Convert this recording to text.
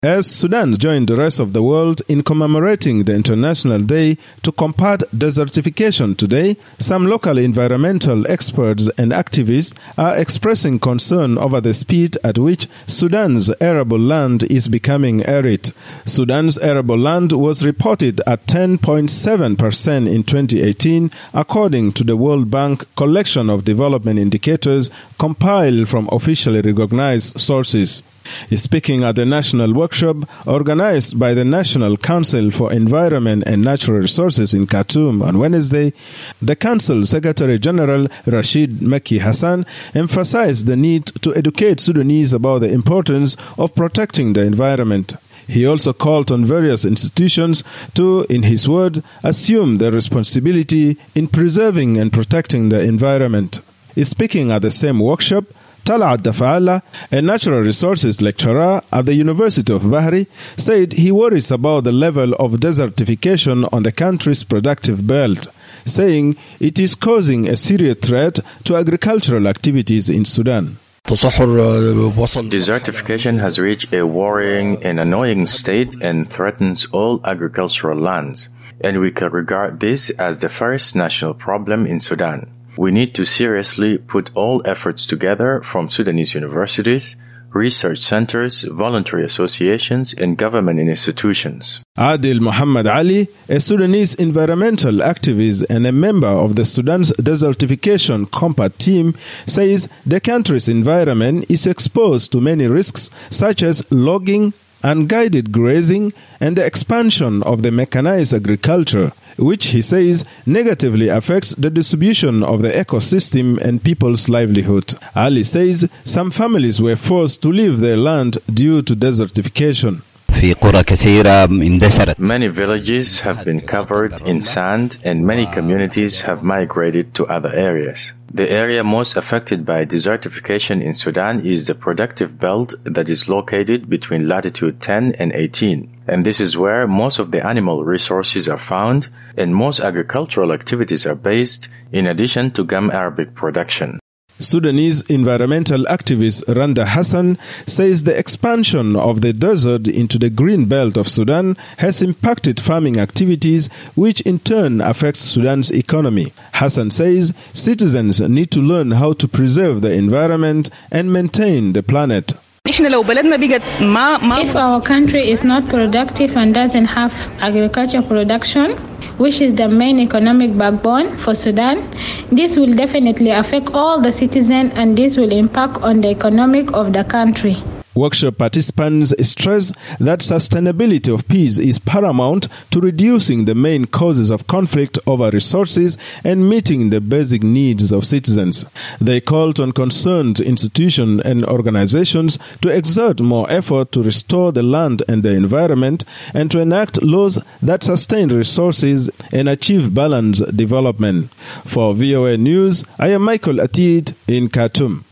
As Sudan joined the rest of the world in commemorating the International Day to combat desertification today, some local environmental experts and activists are expressing concern over the speed at which Sudan's arable land is becoming arid. Sudan's arable land was reported at 10.7% in 2018, according to the World Bank collection of development indicators compiled from officially recognized sources. Speaking at the national workshop organized by the National Council for Environment and Natural Resources in Khartoum on Wednesday, the Council Secretary General Rashid Maki Hassan emphasized the need to educate Sudanese about the importance of protecting the environment. He also called on various institutions to, in his word, assume their responsibility in preserving and protecting the environment. Speaking at the same workshop, Talat Dafa'ala, a natural resources lecturer at the University of Bahri, said he worries about the level of desertification on the country's productive belt, saying it is causing a serious threat to agricultural activities in Sudan. Desertification has reached a worrying and annoying state and threatens all agricultural lands, and we can regard this as the first national problem in Sudan. We need to seriously put all efforts together from Sudanese universities, research centers, voluntary associations, and government institutions. Adil Muhammad Ali, a Sudanese environmental activist and a member of the Sudan's Desertification Combat Team, says the country's environment is exposed to many risks such as logging, unguided grazing, and the expansion of the mechanized agriculture, which he says negatively affects the distribution of the ecosystem and people's livelihood. Ali says some families were forced to leave their land due to desertification. Many villages have been covered in sand and many communities have migrated to other areas. The area most affected by desertification in Sudan is the productive belt that is located between latitude 10 and 18. And this is where most of the animal resources are found and most agricultural activities are based, in addition to gum arabic production. Sudanese environmental activist Randa Hassan says the expansion of the desert into the green belt of Sudan has impacted farming activities, which in turn affects Sudan's economy. Hassan says citizens need to learn how to preserve the environment and maintain the planet. If our country is not productive and doesn't have agriculture production, which is the main economic backbone for Sudan, this will definitely affect all the citizens and this will impact on the economic of the country. Workshop participants stress that sustainability of peace is paramount to reducing the main causes of conflict over resources and meeting the basic needs of citizens. They called on concerned institutions and organizations to exert more effort to restore the land and the environment and to enact laws that sustain resources and achieve balanced development. For VOA News, I am Michael Atid in Khartoum.